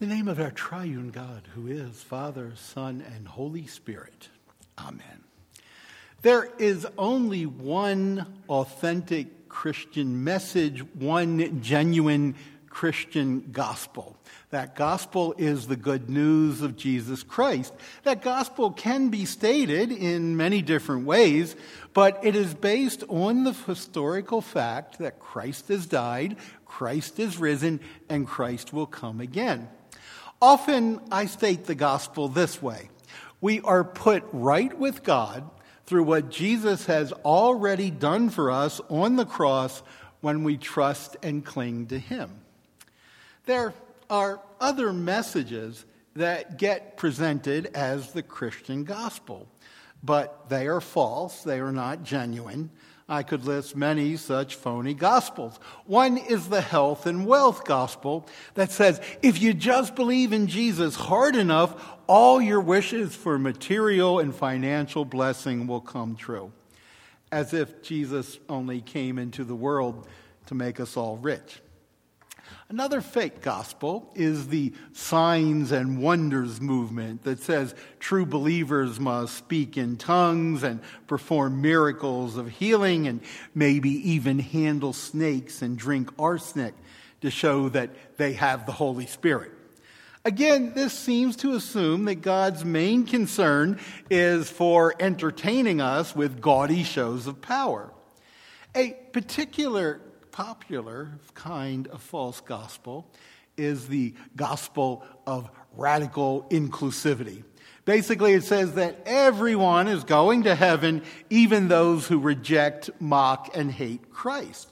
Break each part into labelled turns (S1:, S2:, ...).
S1: In the name of our triune God, who is Father, Son, and Holy Spirit. Amen. There is only one authentic Christian message, one genuine Christian gospel. That gospel is the good news of Jesus Christ. That gospel can be stated in many different ways, but it is based on the historical fact that Christ has died, Christ is risen, and Christ will come again. Often I state the gospel this way. We are put right with God through what Jesus has already done for us on the cross when we trust and cling to Him. There are other messages that get presented as the Christian gospel, but they are false, they are not genuine. I could list many such phony gospels. One is the health and wealth gospel that says, if you just believe in Jesus hard enough, all your wishes for material and financial blessing will come true. As if Jesus only came into the world to make us all rich. Another fake gospel is the signs and wonders movement that says true believers must speak in tongues and perform miracles of healing and maybe even handle snakes and drink arsenic to show that they have the Holy Spirit. Again, this seems to assume that God's main concern is for entertaining us with gaudy shows of power. A particular popular kind of false gospel is the gospel of radical inclusivity. Basically, it says that everyone is going to heaven, even those who reject, mock, and hate Christ.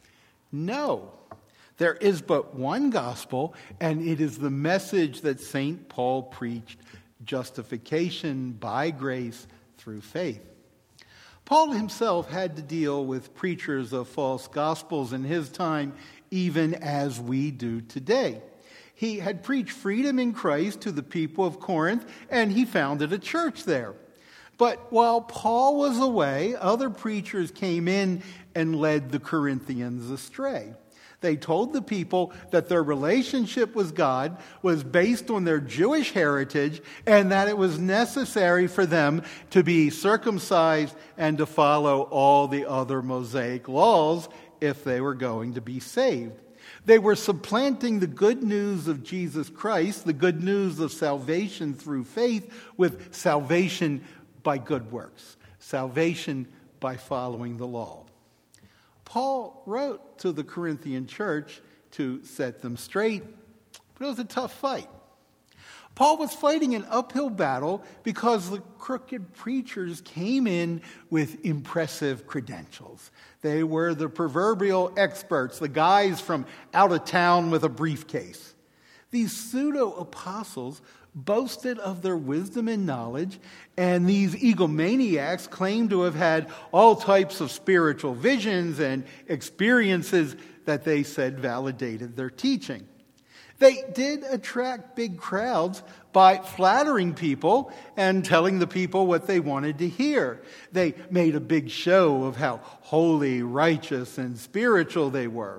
S1: No, there is but one gospel, and it is the message that St. Paul preached, justification by grace through faith. Paul himself had to deal with preachers of false gospels in his time, even as we do today. He had preached freedom in Christ to the people of Corinth, and he founded a church there. But while Paul was away, other preachers came in and led the Corinthians astray. They told the people that their relationship with God was based on their Jewish heritage and that it was necessary for them to be circumcised and to follow all the other Mosaic laws if they were going to be saved. They were supplanting the good news of Jesus Christ, the good news of salvation through faith, with salvation by good works, salvation by following the law. Paul wrote to the Corinthian church to set them straight, but it was a tough fight. Paul was fighting an uphill battle because the crooked preachers came in with impressive credentials. They were the proverbial experts, the guys from out of town with a briefcase. These pseudo-apostles boasted of their wisdom and knowledge, and these egomaniacs claimed to have had all types of spiritual visions and experiences that they said validated their teaching. They did attract big crowds by flattering people and telling the people what they wanted to hear. They made a big show of how holy, righteous, and spiritual they were.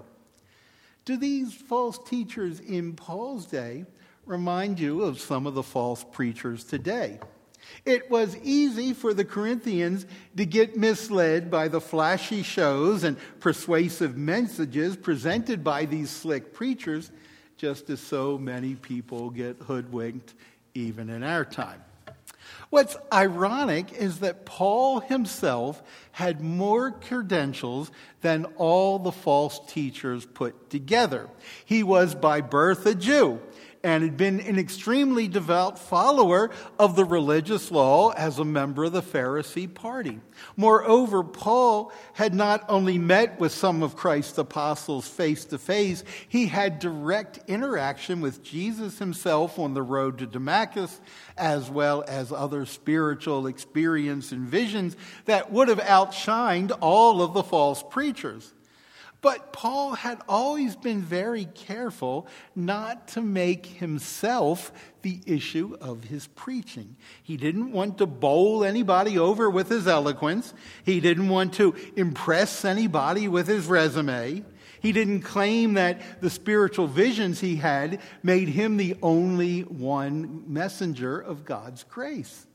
S1: Do these false teachers in Paul's day remind you of some of the false preachers today? It was easy for the Corinthians to get misled by the flashy shows and persuasive messages presented by these slick preachers, just as so many people get hoodwinked even in our time. What's ironic is that Paul himself had more credentials than all the false teachers put together. He was by birth a Jew and had been an extremely devout follower of the religious law as a member of the Pharisee party. Moreover, Paul had not only met with some of Christ's apostles face to face, he had direct interaction with Jesus himself on the road to Damascus, as well as other spiritual experience and visions that would have outshined all of the false preachers. But Paul had always been very careful not to make himself the issue of his preaching. He didn't want to bowl anybody over with his eloquence. He didn't want to impress anybody with his resume. He didn't claim that the spiritual visions he had made him the only one messenger of God's grace.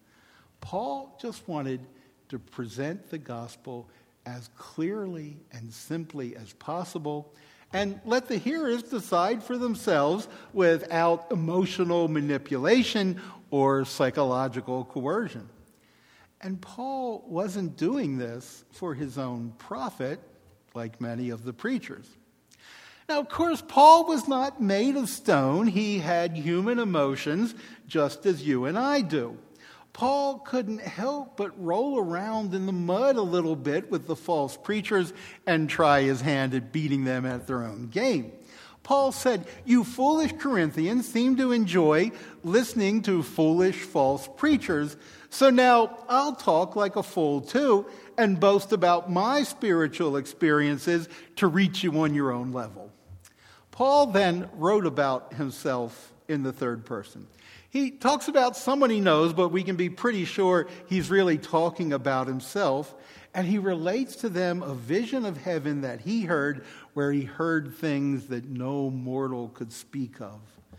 S1: Paul just wanted to present the gospel as clearly and simply as possible and let the hearers decide for themselves without emotional manipulation or psychological coercion. And Paul wasn't doing this for his own profit, like many of the preachers. Now, of course, Paul was not made of stone. He had human emotions just as you and I do. Paul couldn't help but roll around in the mud a little bit with the false preachers and try his hand at beating them at their own game. Paul said, "You foolish Corinthians seem to enjoy listening to foolish false preachers. So now I'll talk like a fool too and boast about my spiritual experiences to reach you on your own level." Paul then wrote about himself in the third person. He talks about someone he knows, but we can be pretty sure he's really talking about himself. And he relates to them a vision of heaven that he heard, where he heard things that no mortal could speak of.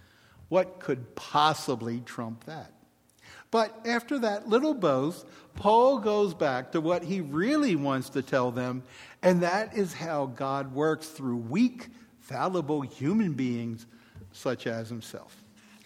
S1: What could possibly trump that? But after that little boast, Paul goes back to what he really wants to tell them, and that is how God works through weak, fallible human beings such as himself.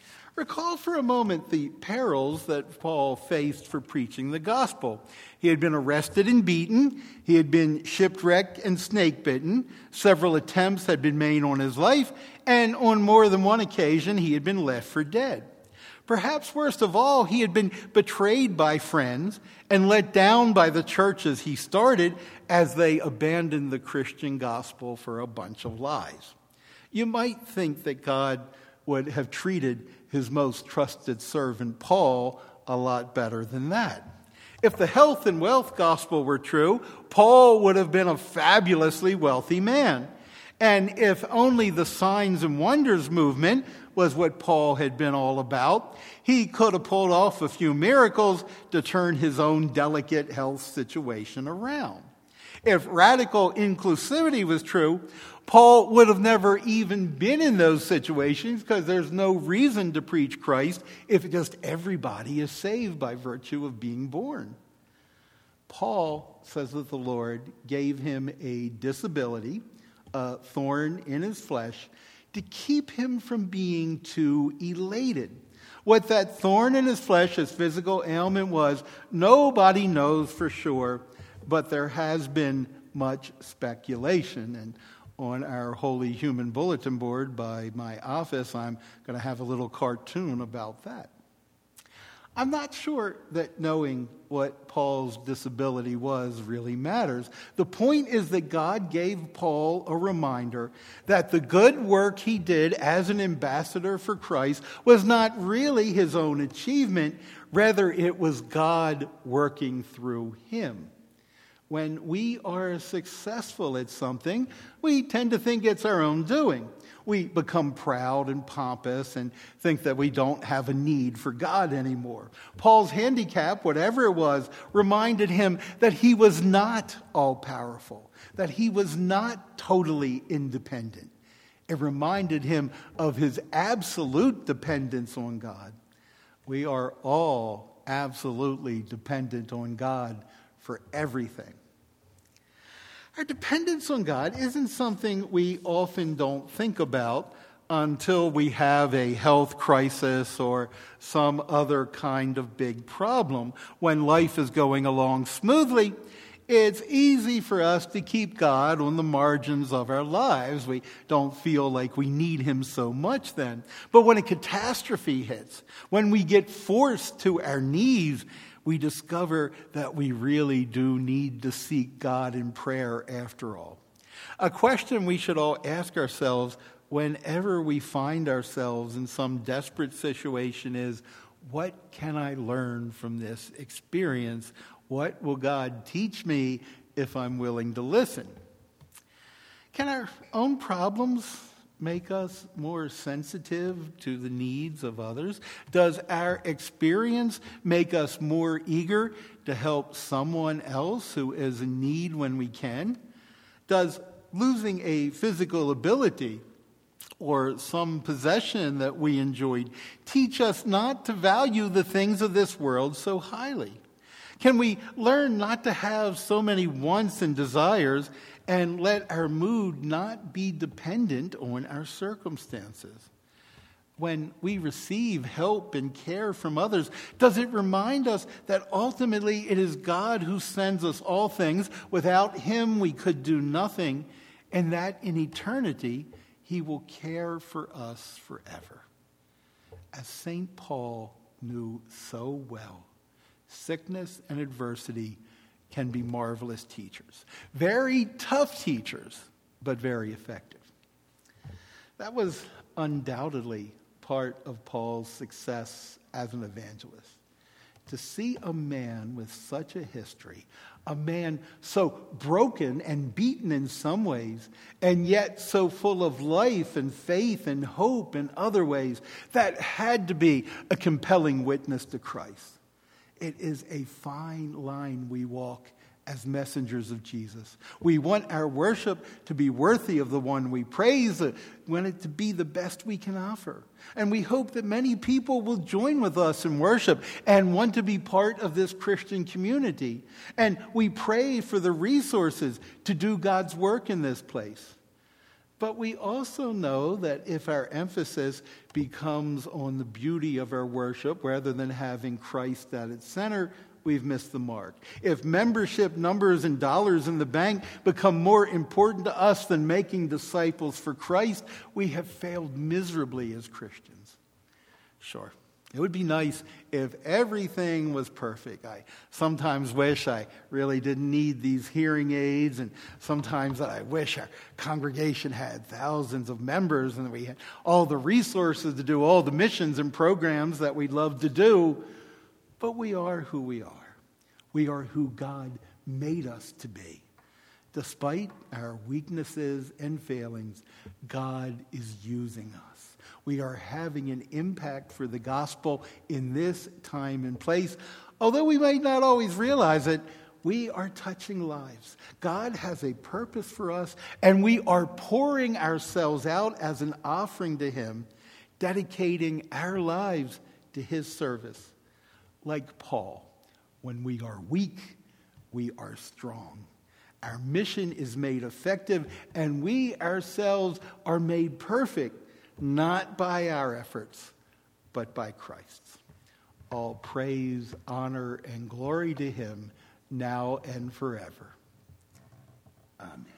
S1: Recall for a moment the perils that Paul faced for preaching the gospel. He had been arrested and beaten. He had been shipwrecked and snake-bitten. Several attempts had been made on his life, and on more than one occasion he had been left for dead. Perhaps worst of all, he had been betrayed by friends and let down by the churches he started as they abandoned the Christian gospel for a bunch of lies. You might think that God would have treated his most trusted servant Paul a lot better than that. If the health and wealth gospel were true, Paul would have been a fabulously wealthy man. And if only the signs and wonders movement was what Paul had been all about, he could have pulled off a few miracles to turn his own delicate health situation around. If radical inclusivity was true, Paul would have never even been in those situations, because there's no reason to preach Christ if just everybody is saved by virtue of being born. Paul says that the Lord gave him a disability, a thorn in his flesh, to keep him from being too elated. What that thorn in his flesh, his physical ailment was, nobody knows for sure, but there has been much speculation. And on our Holy Human Bulletin board by my office, I'm going to have a little cartoon about that. I'm not sure that knowing what Paul's disability was really matters. The point is that God gave Paul a reminder that the good work he did as an ambassador for Christ was not really his own achievement. Rather, it was God working through him. When we are successful at something, we tend to think it's our own doing. We become proud and pompous and think that we don't have a need for God anymore. Paul's handicap, whatever it was, reminded him that he was not all-powerful, that he was not totally independent. It reminded him of his absolute dependence on God. We are all absolutely dependent on God for everything. Our dependence on God isn't something we often don't think about until we have a health crisis or some other kind of big problem. When life is going along smoothly, it's easy for us to keep God on the margins of our lives. We don't feel like we need him so much then. But when a catastrophe hits, when we get forced to our knees, we discover that we really do need to seek God in prayer after all. A question we should all ask ourselves whenever we find ourselves in some desperate situation is, what can I learn from this experience? What will God teach me if I'm willing to listen? Can our own problems make us more sensitive to the needs of others? Does our experience make us more eager to help someone else who is in need when we can? Does losing a physical ability or some possession that we enjoyed teach us not to value the things of this world so highly? Can we learn not to have so many wants and desires and let our mood not be dependent on our circumstances? When we receive help and care from others, does it remind us that ultimately it is God who sends us all things? Without Him, we could do nothing, and that in eternity, He will care for us forever. As St. Paul knew so well, sickness and adversity can be marvelous teachers. Very tough teachers, but very effective. That was undoubtedly part of Paul's success as an evangelist. To see a man with such a history, a man so broken and beaten in some ways, and yet so full of life and faith and hope in other ways, that had to be a compelling witness to Christ. It is a fine line we walk as messengers of Jesus. We want our worship to be worthy of the one we praise. We want it to be the best we can offer. And we hope that many people will join with us in worship and want to be part of this Christian community. And we pray for the resources to do God's work in this place. But we also know that if our emphasis becomes on the beauty of our worship rather than having Christ at its center, we've missed the mark. If membership numbers and dollars in the bank become more important to us than making disciples for Christ, we have failed miserably as Christians. Sure, it would be nice if everything was perfect. I sometimes wish I really didn't need these hearing aids, and sometimes I wish our congregation had thousands of members and we had all the resources to do all the missions and programs that we'd love to do. But we are who we are. We are who God made us to be. Despite our weaknesses and failings, God is using us. We are having an impact for the gospel in this time and place. Although we might not always realize it, we are touching lives. God has a purpose for us, and we are pouring ourselves out as an offering to Him, dedicating our lives to His service. Like Paul, when we are weak, we are strong. Our mission is made effective, and we ourselves are made perfect, not by our efforts, but by Christ's. All praise, honor, and glory to Him, now and forever. Amen.